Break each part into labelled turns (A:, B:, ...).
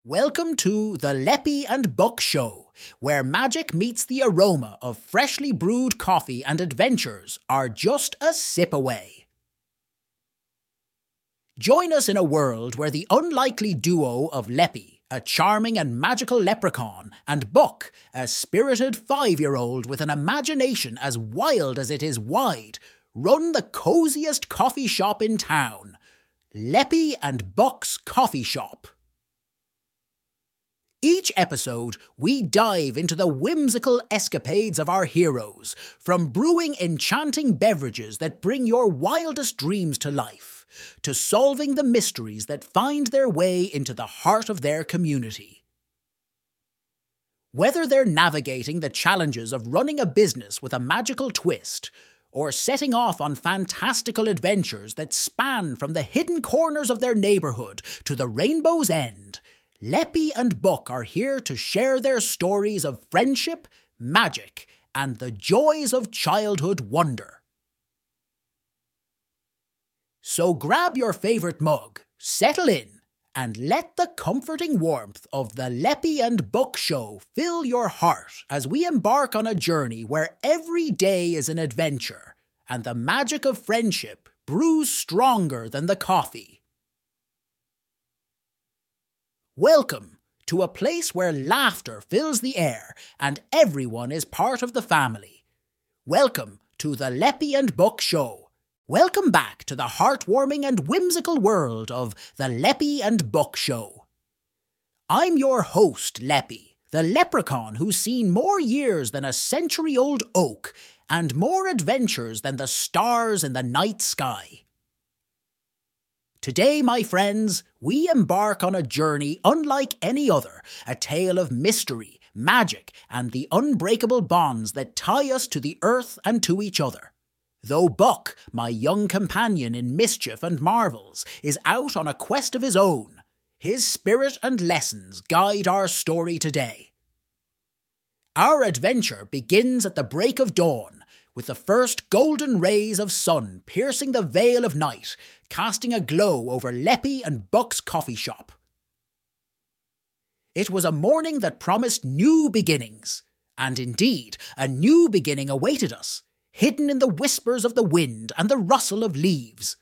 A: Welcome to the Leppy and Buck Show, where magic meets the aroma of freshly brewed coffee and adventures are just a sip away. Join us in a world where the unlikely duo of Leppy, a charming and magical leprechaun, and Buck, a spirited 5-year-old with an imagination as wild as it is wide, run the coziest coffee shop in town, Leppy and Buck's Coffee Shop. Each episode, we dive into the whimsical escapades of our heroes, from brewing enchanting beverages that bring your wildest dreams to life, to solving the mysteries that find their way into the heart of their community. Whether they're navigating the challenges of running a business with a magical twist, or setting off on fantastical adventures that span from the hidden corners of their neighbourhood to the rainbow's end, Leppy and Buck are here to share their stories of friendship, magic, and the joys of childhood wonder. So grab your favourite mug, settle in, and let the comforting warmth of the Leppy and Buck Show fill your heart as we embark on a journey where every day is an adventure, and the magic of friendship brews stronger than the coffee. Welcome to a place where laughter fills the air and everyone is part of the family. Welcome to the Leppy and Buck Show. Welcome back to the heartwarming and whimsical world of the Leppy and Buck Show. I'm your host, Leppy, the leprechaun who's seen more years than a century-old oak and more adventures than the stars in the night sky. Today, my friends, we embark on a journey unlike any other, a tale of mystery, magic, and the unbreakable bonds that tie us to the earth and to each other. Though Buck, my young companion in mischief and marvels, is out on a quest of his own, his spirit and lessons guide our story today. Our adventure begins at the break of dawn, with the first golden rays of sun piercing the veil of night, casting a glow over Leppy and Buck's coffee shop. It was a morning that promised new beginnings, and indeed, a new beginning awaited us, hidden in the whispers of the wind and the rustle of leaves.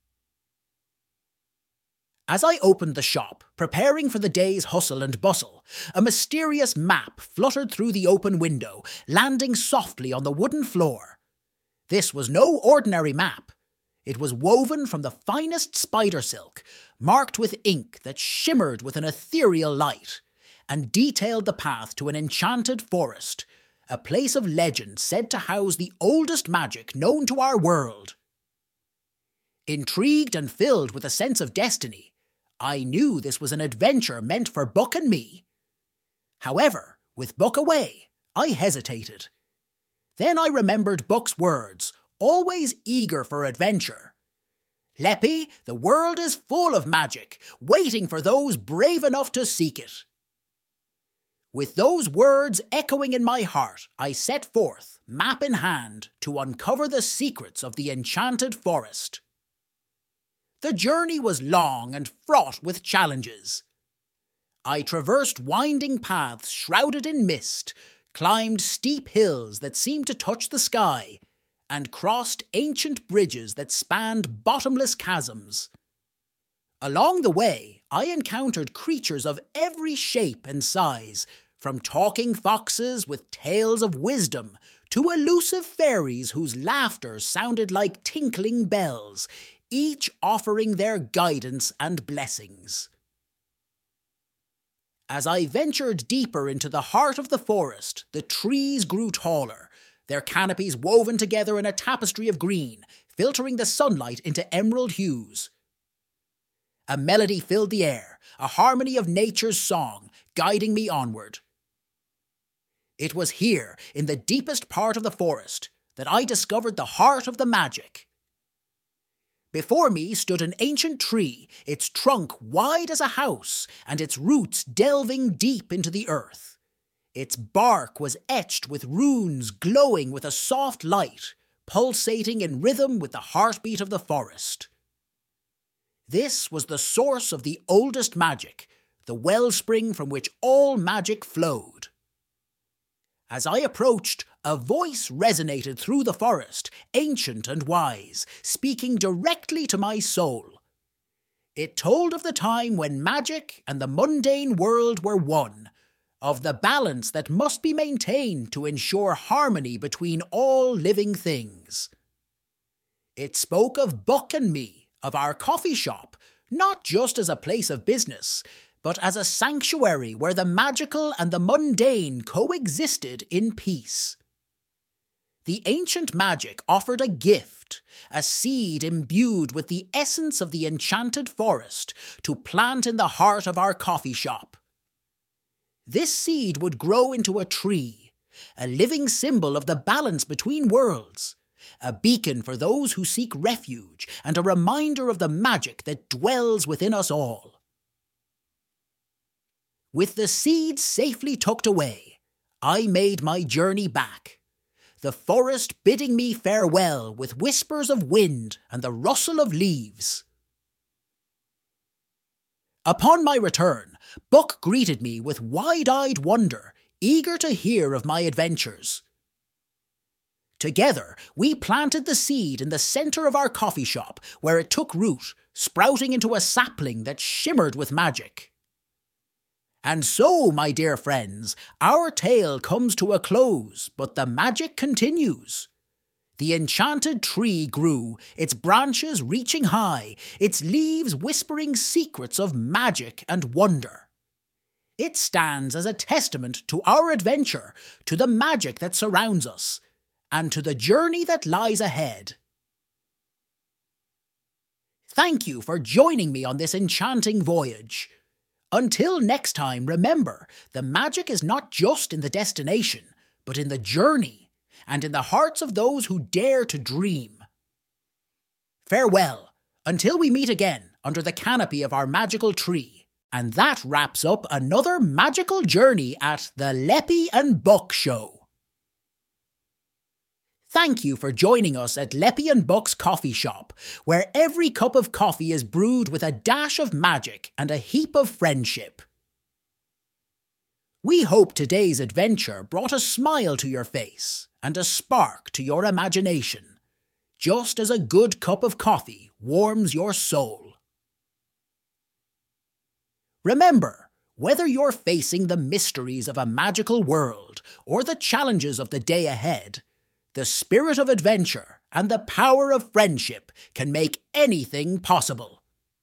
A: As I opened the shop, preparing for the day's hustle and bustle, a mysterious map fluttered through the open window, landing softly on the wooden floor. This was no ordinary map. It was woven from the finest spider silk, marked with ink that shimmered with an ethereal light, and detailed the path to an enchanted forest, a place of legend said to house the oldest magic known to our world. Intrigued and filled with a sense of destiny, I knew this was an adventure meant for Buck and me. However, with Buck away, I hesitated. Then I remembered Buck's words, always eager for adventure. Leppy, the world is full of magic, waiting for those brave enough to seek it. With those words echoing in my heart, I set forth, map in hand, to uncover the secrets of the enchanted forest. The journey was long and fraught with challenges. I traversed winding paths shrouded in mist, climbed steep hills that seemed to touch the sky, and crossed ancient bridges that spanned bottomless chasms. Along the way, I encountered creatures of every shape and size, from talking foxes with tales of wisdom to elusive fairies whose laughter sounded like tinkling bells, each offering their guidance and blessings. As I ventured deeper into the heart of the forest, the trees grew taller, their canopies woven together in a tapestry of green, filtering the sunlight into emerald hues. A melody filled the air, a harmony of nature's song, guiding me onward. It was here, in the deepest part of the forest, that I discovered the heart of the magic. Before me stood an ancient tree, its trunk wide as a house, and its roots delving deep into the earth. Its bark was etched with runes glowing with a soft light, pulsating in rhythm with the heartbeat of the forest. This was the source of the oldest magic, the wellspring from which all magic flowed. As I approached, a voice resonated through the forest, ancient and wise, speaking directly to my soul. It told of the time when magic and the mundane world were one, of the balance that must be maintained to ensure harmony between all living things. It spoke of Buck and me, of our coffee shop, not just as a place of business, but as a sanctuary where the magical and the mundane coexisted in peace. The ancient magic offered a gift, a seed imbued with the essence of the enchanted forest, to plant in the heart of our coffee shop. This seed would grow into a tree, a living symbol of the balance between worlds, a beacon for those who seek refuge, and a reminder of the magic that dwells within us all. With the seed safely tucked away, I made my journey back, the forest bidding me farewell with whispers of wind and the rustle of leaves. Upon my return, Buck greeted me with wide-eyed wonder, eager to hear of my adventures. Together, we planted the seed in the centre of our coffee shop, where it took root, sprouting into a sapling that shimmered with magic. And so, my dear friends, our tale comes to a close, but the magic continues. The enchanted tree grew, its branches reaching high, its leaves whispering secrets of magic and wonder. It stands as a testament to our adventure, to the magic that surrounds us, and to the journey that lies ahead. Thank you for joining me on this enchanting voyage. Until next time, remember, the magic is not just in the destination, but in the journey, and in the hearts of those who dare to dream. Farewell, until we meet again under the canopy of our magical tree. And that wraps up another magical journey at the Leppy and Buck Show. Thank you for joining us at Leppy and Buck's coffee shop, where every cup of coffee is brewed with a dash of magic and a heap of friendship. We hope today's adventure brought a smile to your face and a spark to your imagination, just as a good cup of coffee warms your soul. Remember, whether you're facing the mysteries of a magical world or the challenges of the day ahead, the spirit of adventure and the power of friendship can make anything possible.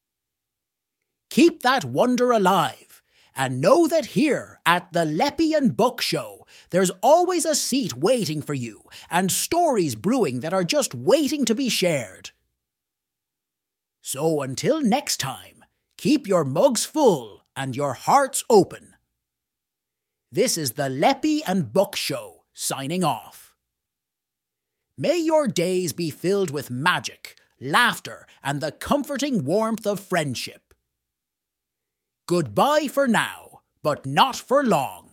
A: Keep that wonder alive, and know that here at the Leppy and Buck Show, there's always a seat waiting for you and stories brewing that are just waiting to be shared. So until next time, keep your mugs full and your hearts open. This is the Leppy and Buck Show signing off. May your days be filled with magic, laughter, and the comforting warmth of friendship. Goodbye for now, but not for long.